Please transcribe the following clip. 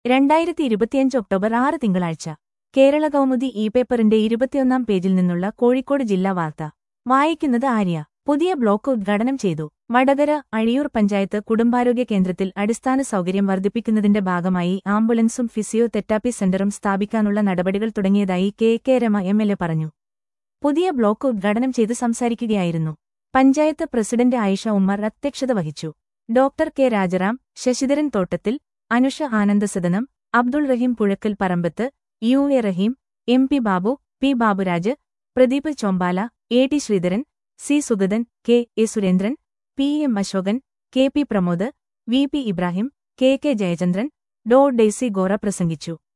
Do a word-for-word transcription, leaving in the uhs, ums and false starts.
രണ്ടായിരത്തി ഇരുപത്തിയഞ്ച് ഒക്ടോബർ ആറ് തിങ്കളാഴ്ച കേരള കൗമുദി ഇ പേപ്പറിന്റെ ഇരുപത്തിയൊന്നാം പേജിൽ നിന്നുള്ള കോഴിക്കോട് ജില്ലാ വാർത്ത വായിക്കുന്നത് ആര്യ. പുതിയ ബ്ലോക്ക് ഉദ്ഘാടനം ചെയ്തു. വടകര അഴിയൂർ പഞ്ചായത്ത് കുടുംബാരോഗ്യ കേന്ദ്രത്തിൽ അടിസ്ഥാന സൗകര്യം വർദ്ധിപ്പിക്കുന്നതിന്റെ ഭാഗമായി ആംബുലൻസും ഫിസിയോ തെറാപ്പി സെന്ററും സ്ഥാപിക്കാനുള്ള നടപടികൾ തുടങ്ങിയതായി K K Rama M L A പറഞ്ഞു. പുതിയ ബ്ലോക്ക് ഉദ്ഘാടനം ചെയ്ത് സംസാരിക്കുകയായിരുന്നു. പഞ്ചായത്ത് പ്രസിഡന്റ് ആയിഷ ഉമ്മർ അധ്യക്ഷത വഹിച്ചു. Doctor K Rajaram, Sasidharan Thottathil, Anusha Anandasadanam, Abdul Rahim Puzhakkal Parambath, U A Rahim, M P Babu, P Baburaj, Pradeep Chombala, A T Sreedharan, C Sugathan, K A Surendran, P M Asokan, K P Pramod, V P Ibrahim, K K Jayachandran, Dr Daisy Gora പ്രസംഗിച്ചു.